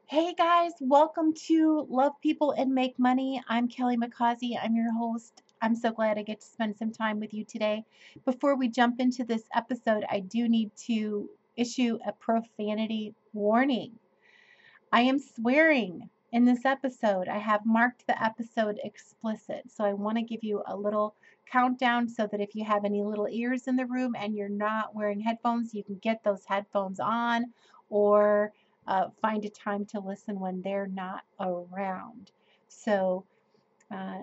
Hey guys, welcome to Love People and Make Money. I'm Kelly McCausey. I'm your host. I'm so glad I get to spend some time with you today. Before we jump into this episode, I do need to issue a profanity warning. I am swearing in this episode. I have marked the episode explicit. So I want to give you a little countdown so that if you have any little ears in the room and you're not wearing headphones, you can get those headphones on or find a time to listen when they're not around. So, uh,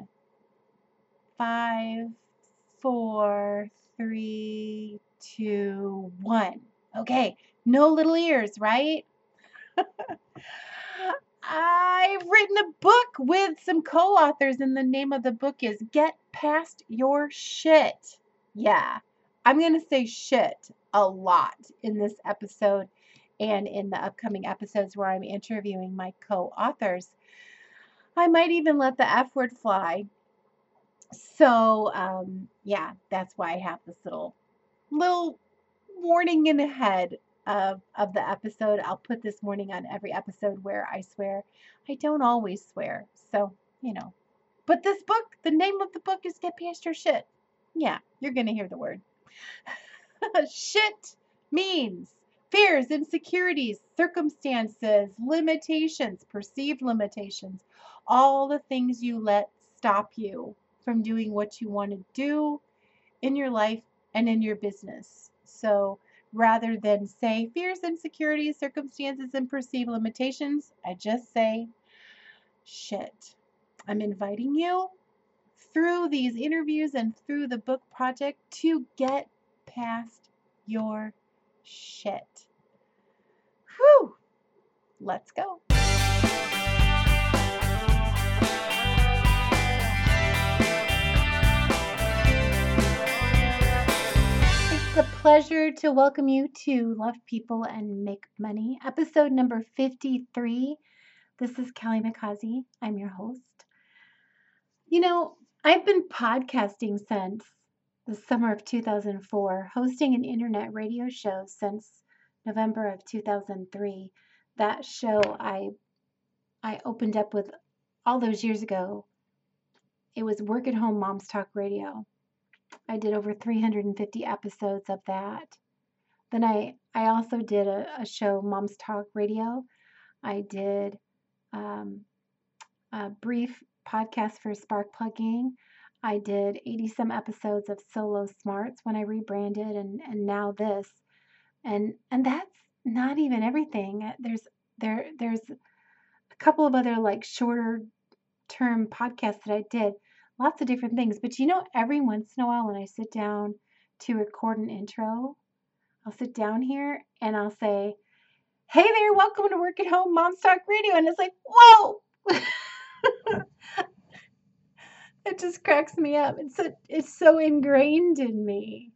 5, 4, 3, 2, 1. Okay, no little ears, right? I've written a book with some co-authors, and the name of the book is Get Past Your Shit. Yeah, I'm going to say shit a lot in this episode and in the upcoming episodes where I'm interviewing my co-authors. I might even let the F word fly. So, yeah, that's why I have this little warning in ahead of the episode. I'll put this warning on every episode where I swear. I don't always swear. So, you know. But this book, the name of the book is Get Past Your Shit. Yeah, you're going to hear the word. Shit means fears, insecurities, circumstances, limitations, perceived limitations, all the things you let stop you from doing what you want to do in your life and in your business. So rather than say fears, insecurities, circumstances, and perceived limitations, I just say shit. I'm inviting you through these interviews and through the book project to get past your shit. Whew! Let's go. It's a pleasure to welcome you to Love People and Make Money, episode number 53. This is Kelly McCausey. I'm your host. You know, I've been podcasting since the summer of 2004, hosting an internet radio show since November of 2003. That show I opened up with all those years ago. It was Work at Home Moms Talk Radio. I did over 350 episodes of that. Then I also did a show, Moms Talk Radio. I did a brief podcast for Spark Plugging. I did 80 some episodes of Solo Smarts when I rebranded and now this. And that's not even everything. There's a couple of other like shorter term podcasts that I did. Lots of different things. But every once in a while when I sit down to record an intro, I'll sit down here and I'll say, "Hey there, welcome to Work at Home Moms Talk Radio." And it's like, whoa! It just cracks me up. It's so ingrained in me.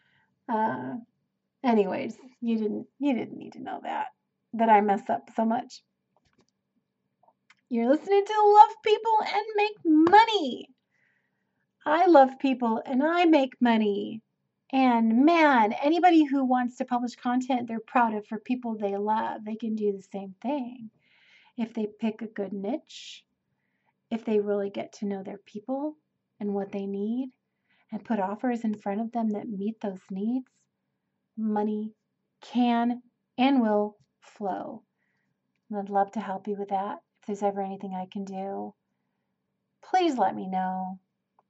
Anyways, you didn't need to know that I mess up so much. You're listening to Love People and Make Money. I love people and I make money. And man, anybody who wants to publish content they're proud of for people they love, they can do the same thing. If they pick a good niche, if they really get to know their people and what they need and put offers in front of them that meet those needs, money can and will flow. And I'd love to help you with that. If there's ever anything I can do, please let me know.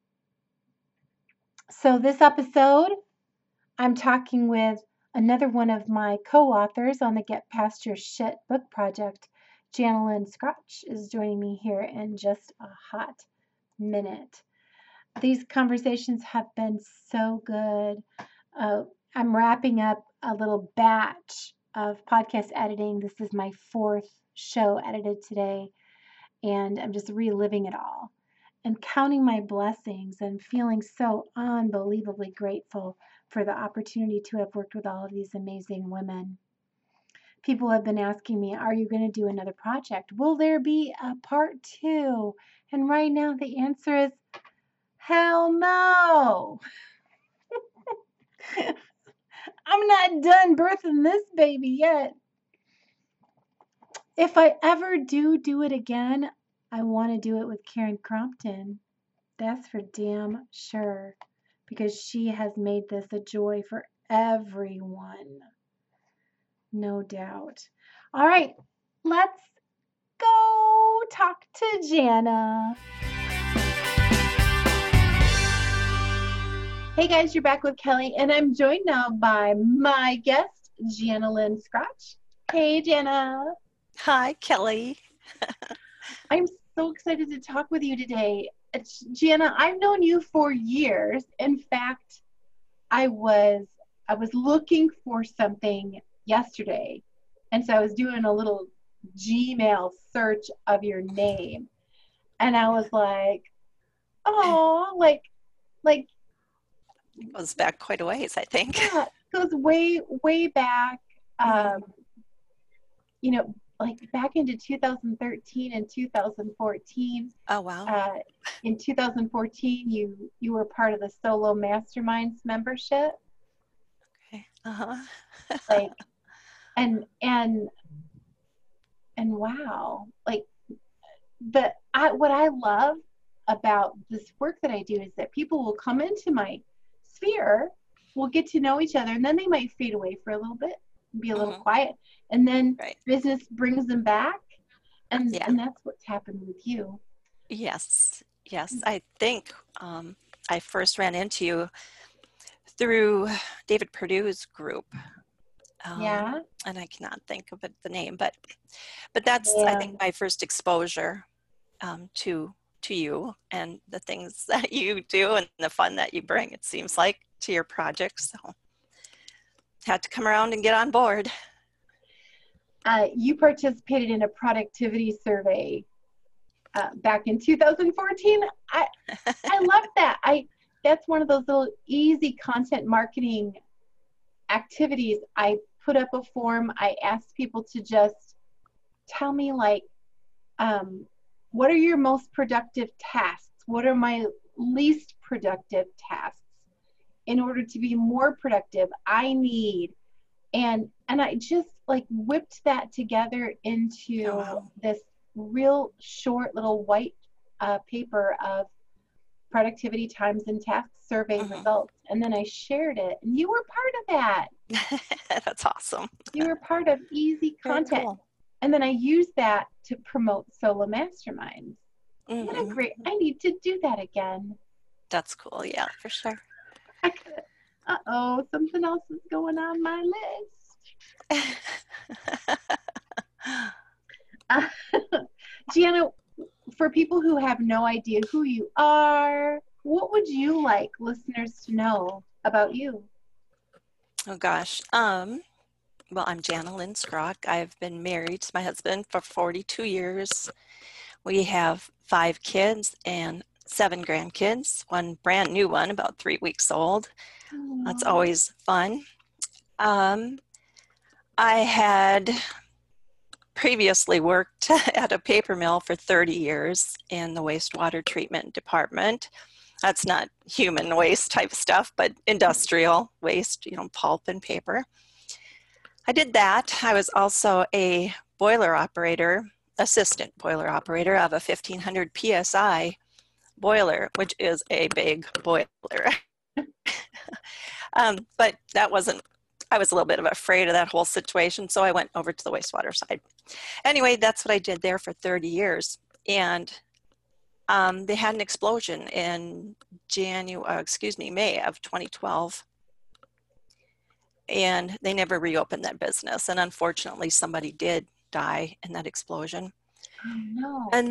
So this episode, I'm talking with another one of my co-authors on the Get Past Your Shit book project. Janelyn Scratch is joining me here in just a hot minute. These conversations have been so good. I'm wrapping up a little batch of podcast editing. This is my 4th show edited today, and I'm just reliving it all and counting my blessings and feeling so unbelievably grateful for the opportunity to have worked with all of these amazing women. People have been asking me, are you going to do another project? Will there be a part 2? And right now the answer is hell no. I'm not done birthing this baby yet. If I ever do it again, I want to do it with Karen Crompton. That's for damn sure. Because she has made this a joy for everyone. No doubt. All right, let's go talk to Jana. Hey guys, you're back with Kelly, and I'm joined now by my guest, Jana Lynn Scratch. Hey, Jana. Hi, Kelly. I'm so excited to talk with you today. Jana, I've known you for years. In fact, I was looking for something yesterday, and so I was doing a little Gmail search of your name, and I was like, oh, like It goes back quite a ways, I think. yeah, it goes way back. You know, like back into 2013 and 2014. Oh, wow. In 2014, you were part of the Solo Masterminds membership. Okay. Uh-huh. Like, and wow, like what I love about this work that I do is that people will come into my sphere, we'll get to know each other, and then they might fade away for a little bit, be a little quiet, and then Right. business brings them back, and Yeah. and that's what's happened with you. Yes. I think I first ran into you through David Perdue's group. Yeah. And I cannot think of the name, but that's, I Yeah. think, my first exposure to you and the things that you do and the fun that you bring, it seems like, to your projects. So had to come around and get on board. You participated in a productivity survey back in 2014. I love that. That's one of those little easy content marketing activities. I put up a form. I asked people to just tell me, like, what are your most productive tasks? What are my least productive tasks? In order to be more productive, I need, and I just like whipped that together into this real short little white paper of productivity times and tasks survey results, and then I shared it, and you were part of that. That's awesome. You were part of easy content. Cool. And then I used that to promote Solo Masterminds. What a great, I need to do that again. That's cool. Yeah, for sure. Uh-oh, something else is going on my list. Gianna, for people who have no idea who you are, what would you like listeners to know about you? Oh gosh. Well, I'm Jana Lynn Scrock. I've been married to my husband for 42 years. We have 5 kids and 7 grandkids, one brand new one, about 3 weeks old. Aww. That's always fun. I had previously worked at a paper mill for 30 years in the wastewater treatment department. That's not human waste type stuff, but industrial waste, pulp and paper. I did that. I was also a boiler operator, assistant boiler operator of a 1500 PSI boiler, which is a big boiler. But that wasn't, I was a little bit afraid of that whole situation, so I went over to the wastewater side. Anyway, that's what I did there for 30 years. And they had an explosion in May of 2012. And they never reopened that business. And unfortunately, somebody did die in that explosion. Oh, no. And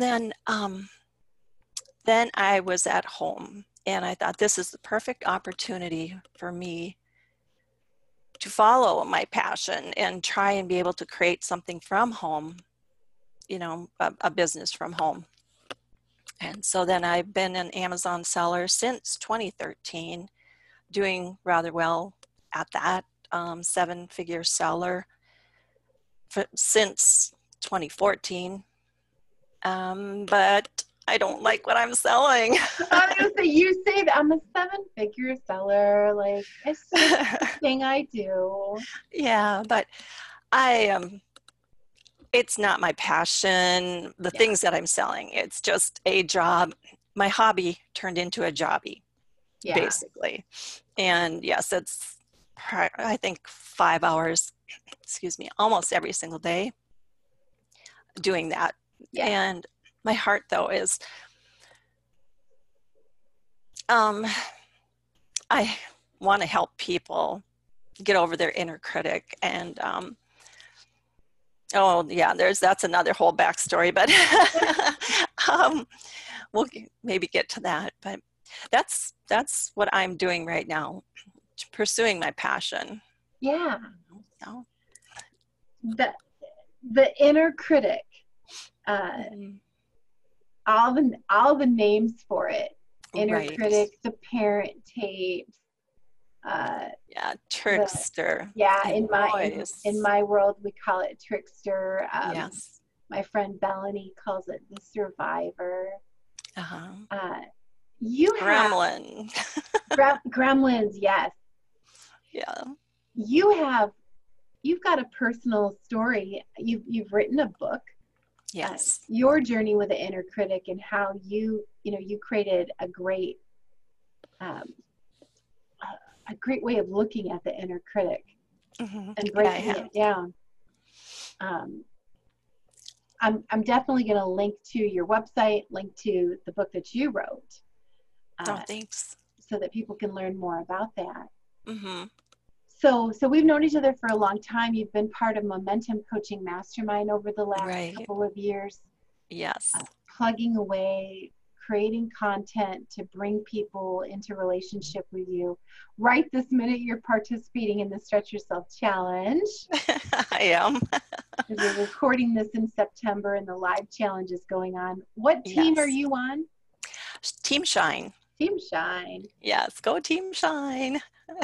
then I was at home, and I thought, this is the perfect opportunity for me to follow my passion and try and be able to create something from home, a business from home. And so then I've been an Amazon seller since 2013, doing rather well at that. 7-figure seller since 2014, but I don't like what I'm selling. I was gonna say, you say that I'm a 7-figure seller, like it's just the thing I do. Yeah, but I it's not my passion, the Yeah. things that I'm selling. It's just a job. My hobby turned into a jobby, Yeah. basically. And yes, it's, I think, 5 hours, excuse me, almost every single day doing that. Yeah. And my heart, though, is um, I want to help people get over their inner critic. And oh yeah, that's another whole backstory, but we'll maybe get to that. But that's what I'm doing right now, pursuing my passion. Yeah. You The inner critic. know? All the names for it. Inner Right. critic, the parent tapes, uh, Yeah, the trickster yeah, and in voice. my world we call it trickster. Yes. My friend Bellany calls it the survivor. Uh-huh. Uh, you have Gremlin. gremlins, yes. Yeah. You have you've got a personal story. You've written a book. Yes. Your journey with the inner critic and how you created um, a great way of looking at the inner critic Mm-hmm. and Yeah, I breaking have. it down. Um, I'm definitely going to link to your website, link to the book that you wrote, Oh, uh, thanks. so that people can learn more about that. Mm-hmm. So we've known each other for a long time. You've been part of Momentum Coaching Mastermind over the last Right. couple of years, Yes. plugging away, creating content to bring people into relationship with you. Right this minute, you're participating in the Stretch Yourself Challenge. I am. Because we're recording this in September and the live challenge is going on. What team are Yes. you on? Team Shine. Team Shine. Yes, go Team Shine.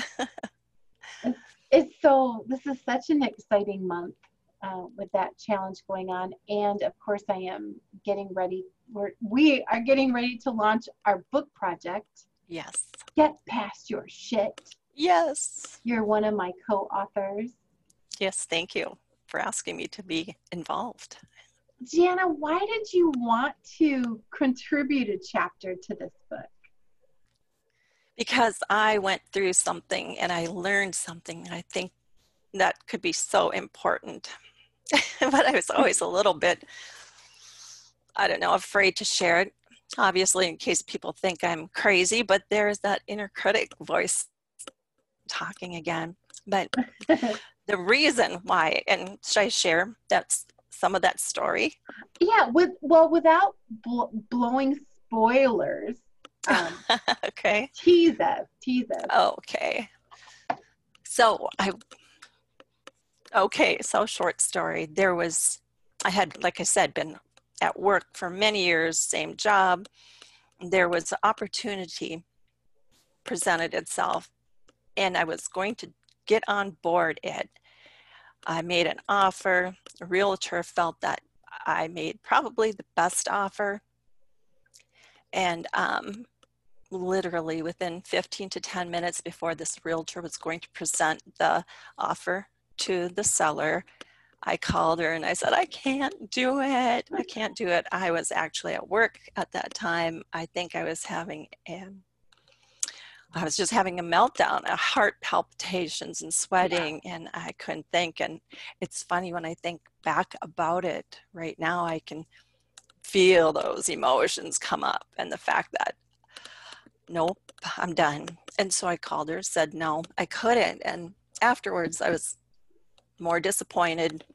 This is such an exciting month with that challenge going on. And of course, I am getting ready. We are getting ready to launch our book project. Yes. Get Past Your Shit. Yes. You're one of my co-authors. Yes, thank you for asking me to be involved. Jana, why did you want to contribute a chapter to this book? Because I went through something and I learned something, and I think that could be so important. But I was always a little bit, I don't know, afraid to share it. Obviously, in case people think I'm crazy, but there's that inner critic voice talking again. But the reason why, and should I share that's some of that story? Yeah, without blowing spoilers, Okay. tease us. Okay. So short story. I had, like I said, been at work for many years, same job. There was an opportunity presented itself, and I was going to get on board it. I made an offer. A realtor felt that I made probably the best offer. And literally within 15 to 10 minutes before this realtor was going to present the offer to the seller, I called her and I said, I can't do it. I can't do it. I was actually at work at that time. I think I was just having a meltdown, heart palpitations and sweating, and I couldn't think. And it's funny when I think back about it right now, I can feel those emotions come up and the fact that, nope, I'm done. And so I called her, said no, I couldn't. And afterwards, I was more disappointed.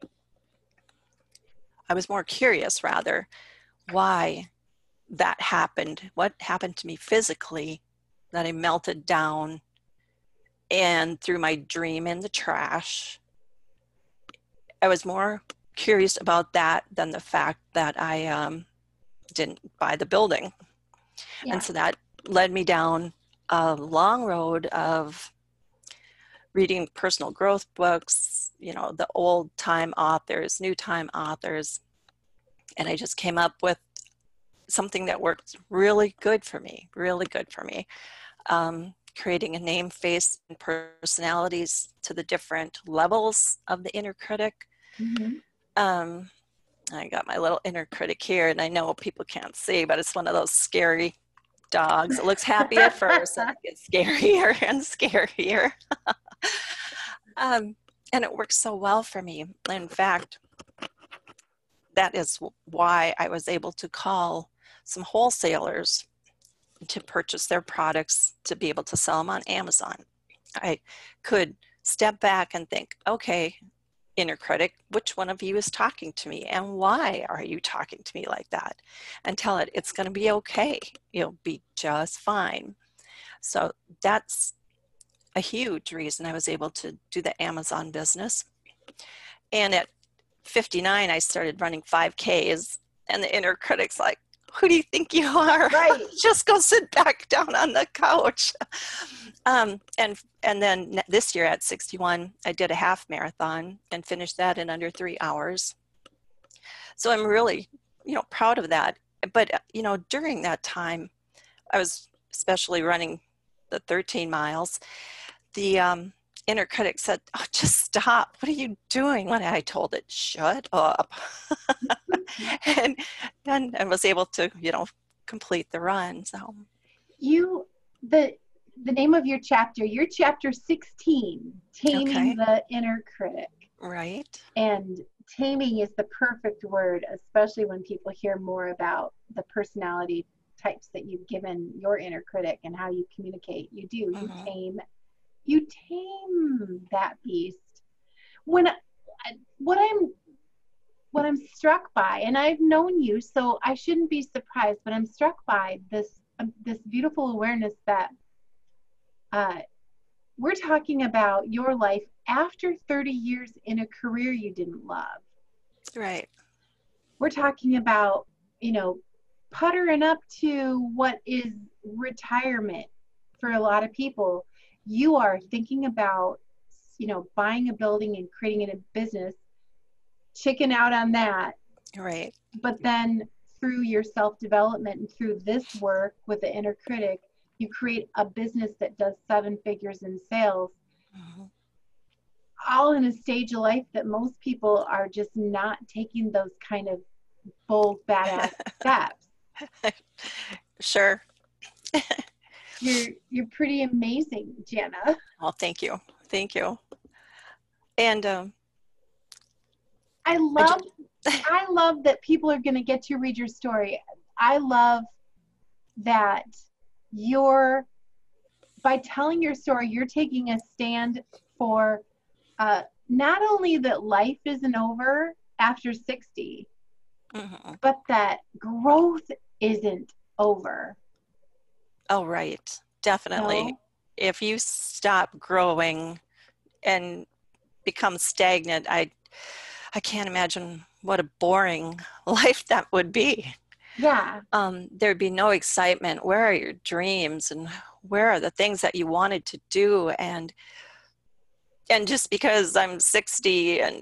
I was more curious, rather, why that happened, what happened to me physically, that I melted down and threw my dream in the trash. I was more curious about that than the fact that I didn't buy the building. Yeah. And so that led me down a long road of reading personal growth books, the old time authors, new time authors. And I just came up with something that worked really good for me, creating a name, face, and personalities to the different levels of the inner critic. Mm-hmm. I got my little inner critic here, and I know people can't see, but it's one of those scary dogs. It looks happy at first, and it gets scarier and scarier. Um, and it works so well for me. In fact, that is why I was able to call some wholesalers to purchase their products to be able to sell them on Amazon. I could step back and think, okay, inner critic, which one of you is talking to me and why are you talking to me like that? And tell it it's going to be okay. You'll be just fine. So that's a huge reason I was able to do the Amazon business. And at 59, I started running 5Ks, and the inner critic's like, who do you think you are? Right. Just go sit back down on the couch. And then this year at 61, I did a half marathon and finished that in under 3 hours. So I'm really, proud of that. But, during that time, I was especially running the 13 miles. The inner critic said, oh, just stop. What are you doing? When I told it, shut up. and I was able to, complete the run. So the name of your chapter 16, Taming the Inner Critic. Right. And taming is the perfect word, especially when people hear more about the personality types that you've given your inner critic and how you communicate. You do. Mm-hmm. You tame that beast. What I'm struck by, and I've known you, so I shouldn't be surprised, but I'm struck by this beautiful awareness that we're talking about your life after 30 years in a career you didn't love. Right. We're talking about, puttering up to what is retirement for a lot of people. You are thinking about, buying a building and creating a business, chicken out on that. Right. But then through your self-development and through this work with the inner critic, you create a business that does 7 figures in sales, mm-hmm. all in a stage of life that most people are just not taking those kind of bold, badass steps. Sure. You're pretty amazing, Jana. Well, thank you. Thank you. And I love that people are going to get to read your story. I love that by telling your story, you're taking a stand for not only that life isn't over after 60, mm-hmm. but that growth isn't over. Oh, right. Definitely. No? If you stop growing and become stagnant, I can't imagine what a boring life that would be. Yeah. There'd be no excitement. Where are your dreams and where are the things that you wanted to do? And just because I'm 60 and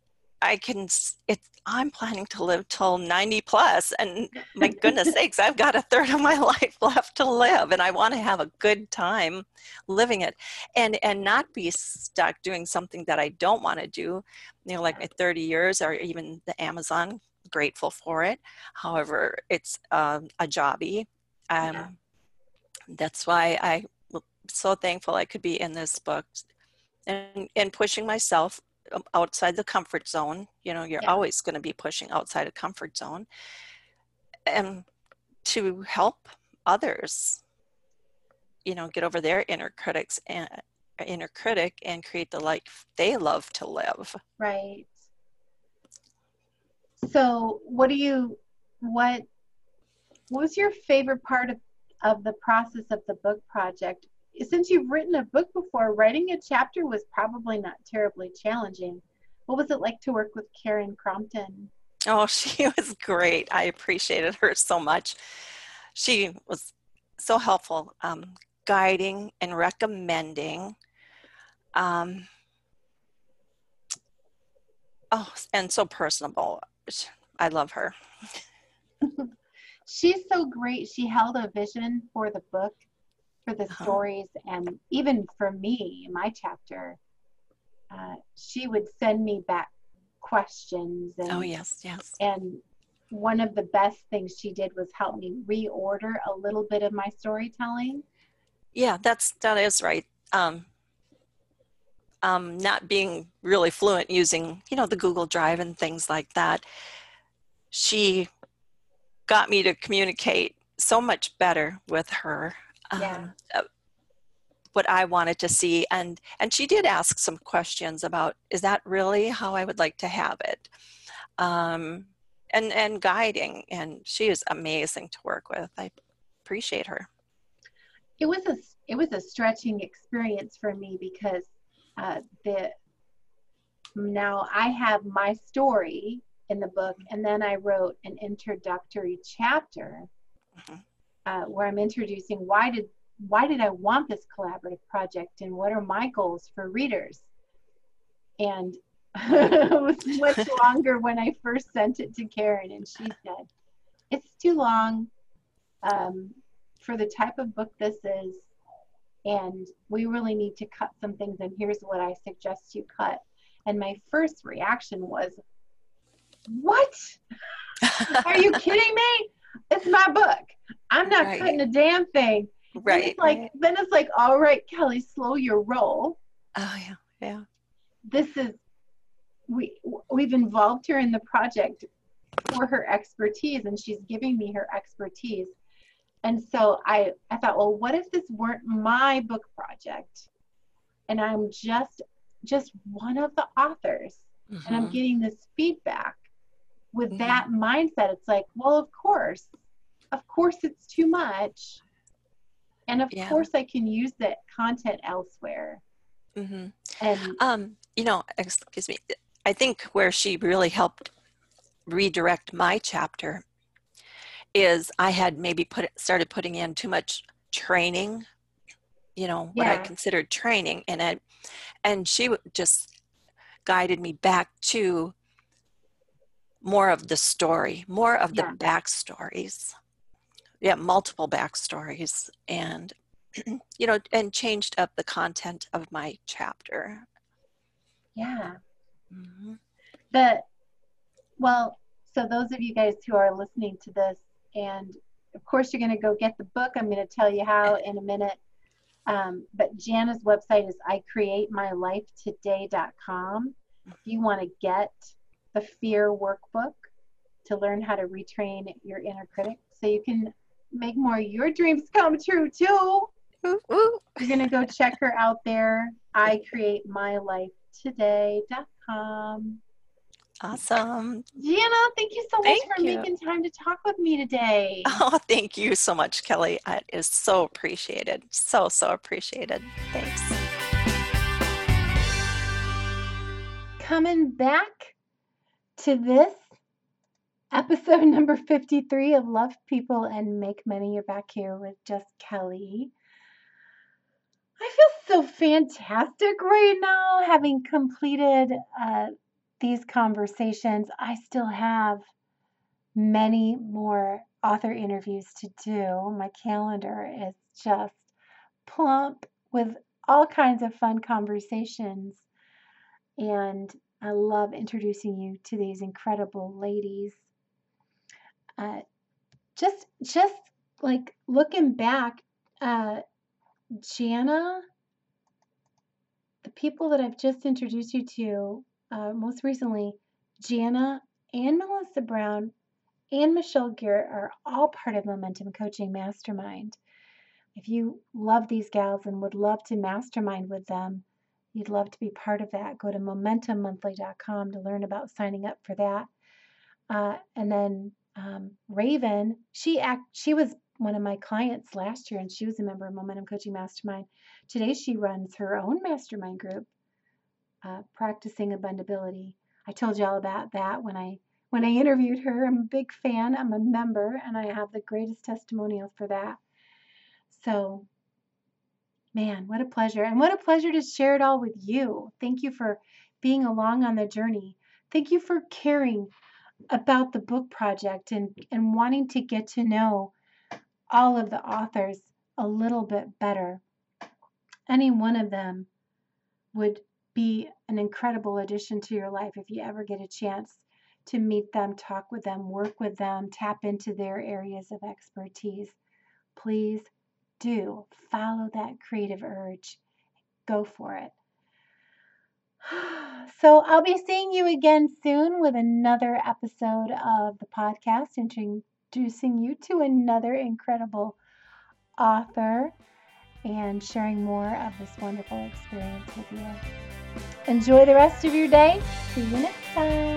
I'm planning to live till 90 plus, and my goodness sakes, I've got a third of my life left to live, and I want to have a good time living it, and not be stuck doing something that I don't want to do, like my 30 years or even the Amazon. Grateful for it. However, it's a jobby. That's why I'm so thankful I could be in this book and pushing myself outside the comfort zone. You're always going to be pushing outside a comfort zone, and to help others, get over their inner critic and create the life they love to live. Right. So what was your favorite part of the process of the book project? Since you've written a book before, writing a chapter was probably not terribly challenging. What was it like to work with Karen Crompton? Oh, she was great. I appreciated her so much. She was so helpful, guiding and recommending. And so personable. I love her. She's so great. She held a vision for the book, for the stories, and even for me, my chapter, she would send me back questions, Oh, yes, yes. and one of the best things she did was help me reorder a little bit of my storytelling. Yeah, that is right. Not being really fluent using, the Google Drive and things like that, she got me to communicate so much better with her. Yeah. What I wanted to see, and she did ask some questions about, is that really how I would like to have it? And guiding, and she is amazing to work with. I appreciate her. It was a stretching experience for me because the now I have my story in the book, and then I wrote an introductory chapter where I'm introducing why did I want this collaborative project and what are my goals for readers. And it was much longer when I first sent it to Karen, and she said, it's too long for the type of book this is, and we really need to cut some things, and here's what I suggest you cut. And my first reaction was, what? Are you kidding me? It's my book. I'm not cutting a damn thing. Right. Then it's like, all right, Kelly, slow your roll. Oh, yeah, yeah. This is, we've involved her in the project for her expertise, and she's giving me her expertise. And so I thought, well, what if this weren't my book project? And I'm just one of the authors, and I'm getting this feedback. With that mindset, it's like, well, of course it's too much. And of course I can use that content elsewhere. And, excuse me, I think where she really helped redirect my chapter is I had maybe started putting in too much training, what I considered training in it. And she just guided me back to more of the story, more of the backstories. Yeah, multiple backstories, and and changed up the content of my chapter. Yeah. So those of you guys who are listening to this, and of course you're going to go get the book. I'm going to tell you how in a minute. But Jana's website is icreatemylifetoday.com. If you want to get the fear workbook to learn how to retrain your inner critic so you can make more of your dreams come true too. You're going to go check her out there, icreatemylifetoday.com. Awesome. Jana, thank you so much for making time to talk with me today. Oh, thank you so much, Kelly. It is so appreciated. So appreciated. Thanks. Coming back to this episode number 53 of Love People and Make Money. You're back here with just Kelly. I feel so fantastic right now, having completed these conversations. I still have many more author interviews to do. My calendar is just plump with all kinds of fun conversations, and I love introducing you to these incredible ladies. Just like looking back, Jana, the people that I've just introduced you to, most recently, Jana and Melissa Brown and Michelle Garrett are all part of Momentum Coaching Mastermind. If you love these gals and would love to mastermind with them, you'd love to be part of that. Go to MomentumMonthly.com to learn about signing up for that. And then Raven, she was one of my clients last year, and she was a member of Momentum Coaching Mastermind. Today she runs her own mastermind group, Practicing Abundability. I told you all about that when I interviewed her. I'm a big fan. I'm a member, and I have the greatest testimonials for that. So, man, what a pleasure. And what a pleasure to share it all with you. Thank you for being along on the journey. Thank you for caring about the book project and wanting to get to know all of the authors a little bit better. Any one of them would be an incredible addition to your life if you ever get a chance to meet them, talk with them, work with them, tap into their areas of expertise. Please do follow that creative urge. Go for it. So I'll be seeing you again soon with another episode of the podcast, introducing you to another incredible author and sharing more of this wonderful experience with you. Enjoy the rest of your day. See you next time.